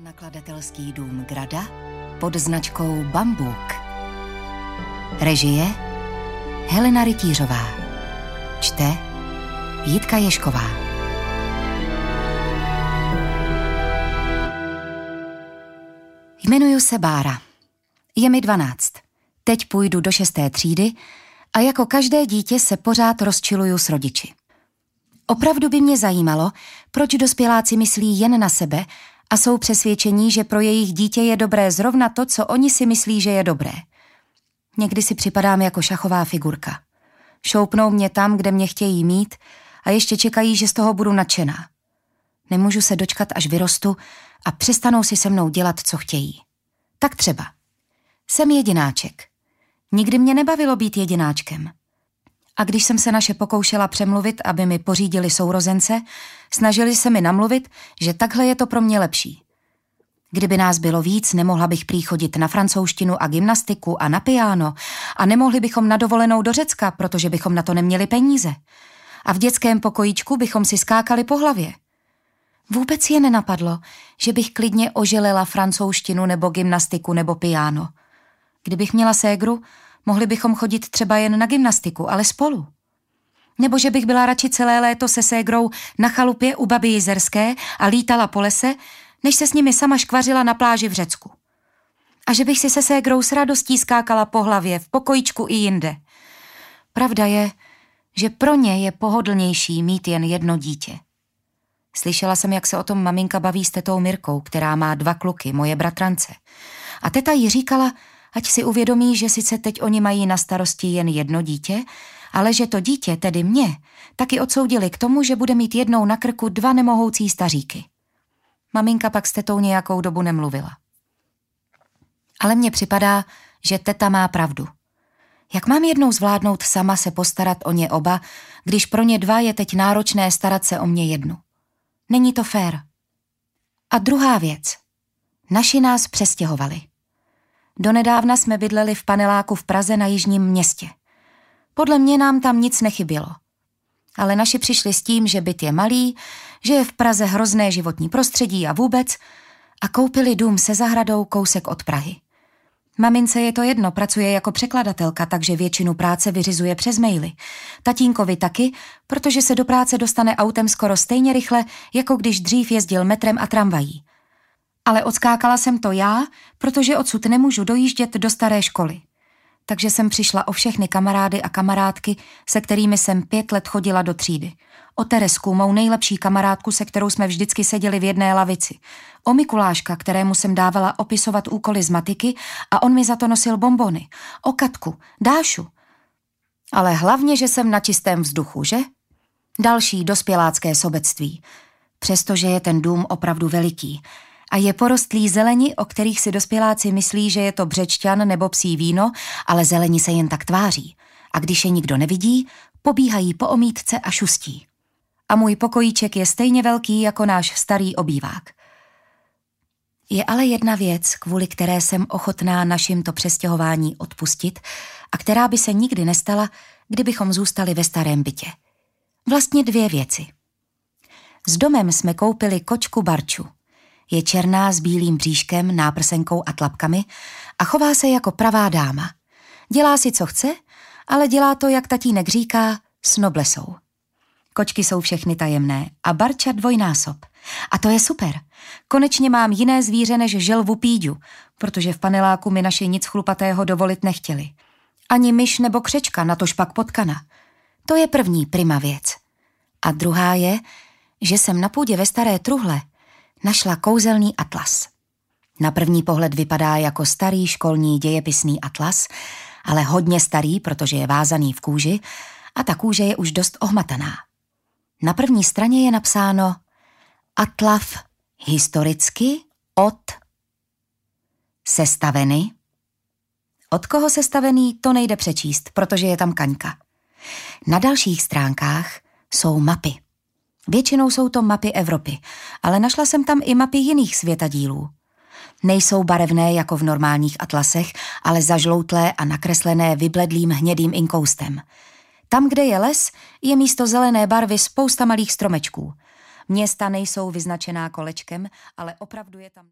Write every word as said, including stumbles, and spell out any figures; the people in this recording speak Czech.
Nakladatelský dům Grada pod značkou Bambuk. Režie Helena Rytířová. Čte Jitka Ježková. Jmenuji se Bára. Je mi dvanáct. Teď půjdu do šesté třídy a jako každé dítě se pořád rozčiluju s rodiči. Opravdu by mě zajímalo, proč dospěláci myslí jen na sebe a jsou přesvědčení, že pro jejich dítě je dobré zrovna to, co oni si myslí, že je dobré. Někdy si připadám jako šachová figurka. Šoupnou mě tam, kde mě chtějí mít a ještě čekají, že z toho budu nadšená. Nemůžu se dočkat, až vyrostu a přestanou si se mnou dělat, co chtějí. Tak třeba. Jsem jedináček. Nikdy mě nebavilo být jedináčkem. A když jsem se naše pokoušela přemluvit, aby mi pořídili sourozence, snažili se mi namluvit, že takhle je to pro mě lepší. Kdyby nás bylo víc, nemohla bych prý chodit na francouzštinu a gymnastiku a na piano a nemohli bychom na dovolenou do Řecka, protože bychom na to neměli peníze. A v dětském pokojíčku bychom si skákali po hlavě. Vůbec je nenapadlo, že bych klidně oželela francouzštinu nebo gymnastiku nebo piano. Kdybych měla ségru, mohli bychom chodit třeba jen na gymnastiku, ale spolu. Nebo že bych byla radši celé léto se ségrou na chalupě u babi Jizerské a lítala po lese, než se s nimi sama škvařila na pláži v Řecku. A že bych si se ségrou s radostí skákala po hlavě, v pokojíčku i jinde. Pravda je, že pro ně je pohodlnější mít jen jedno dítě. Slyšela jsem, jak se o tom maminka baví s tetou Mirkou, která má dva kluky, moje bratrance. A teta jí říkala, ať si uvědomí, že sice teď oni mají na starosti jen jedno dítě, ale že to dítě, tedy mě, taky odsoudili k tomu, že bude mít jednou na krku dva nemohoucí staříky. Maminka pak s tetou nějakou dobu nemluvila. Ale mně připadá, že teta má pravdu. Jak mám jednou zvládnout sama se postarat o ně oba, když pro ně dva je teď náročné starat se o mě jednu? Není to fér. A druhá věc. Naši nás přestěhovali. Donedávna jsme bydleli v paneláku v Praze na Jižním Městě. Podle mě nám tam nic nechybělo. Ale naši přišli s tím, že byt je malý, že je v Praze hrozné životní prostředí a vůbec, a koupili dům se zahradou kousek od Prahy. Mamince je to jedno, pracuje jako překladatelka, takže většinu práce vyřizuje přes maily. Tatínkovi taky, protože se do práce dostane autem skoro stejně rychle, jako když dřív jezdil metrem a tramvají. Ale odskákala jsem to já, protože odsud nemůžu dojíždět do staré školy. Takže jsem přišla o všechny kamarády a kamarádky, se kterými jsem pět let chodila do třídy. O Teresku, mou nejlepší kamarádku, se kterou jsme vždycky seděli v jedné lavici. O Mikuláška, kterému jsem dávala opisovat úkoly z matiky a on mi za to nosil bonbony. O Katku, Dášu. Ale hlavně, že jsem na čistém vzduchu, že? Další dospělácké sobectví. Přestože je ten dům opravdu veliký a je porostlý zeleni, o kterých si dospěláci myslí, že je to břečťan nebo psí víno, ale zeleni se jen tak tváří. A když je nikdo nevidí, pobíhají po omítce a šustí. A můj pokojíček je stejně velký jako náš starý obývák. Je ale jedna věc, kvůli které jsem ochotná našim to přestěhování odpustit a která by se nikdy nestala, kdybychom zůstali ve starém bytě. Vlastně dvě věci. S domem jsme koupili kočku Barču. Je černá s bílým bříškem, náprsenkou a tlapkami a chová se jako pravá dáma. Dělá si, co chce, ale dělá to, jak tatínek říká, s noblesou. Kočky jsou všechny tajemné a Barča dvojnásob. A to je super. Konečně mám jiné zvíře než želvu píďu, protože v paneláku mi naši nic chlupatého dovolit nechtěli. Ani myš nebo křečka, natož pak potkana. To je první prima věc. A druhá je, že jsem na půdě ve staré truhle našla kouzelný atlas. Na první pohled vypadá jako starý školní dějepisný atlas, ale hodně starý, protože je vázaný v kůži a ta kůže je už dost ohmataná. Na první straně je napsáno Atlav historicky od sestavený. Od koho sestavený, to nejde přečíst, protože je tam kaňka. Na dalších stránkách jsou mapy. Většinou jsou to mapy Evropy, ale našla jsem tam i mapy jiných světadílů. Nejsou barevné jako v normálních atlasech, ale zažloutlé a nakreslené vybledlým hnědým inkoustem. Tam, kde je les, je místo zelené barvy spousta malých stromečků. Města nejsou vyznačená kolečkem, ale opravdu je tam...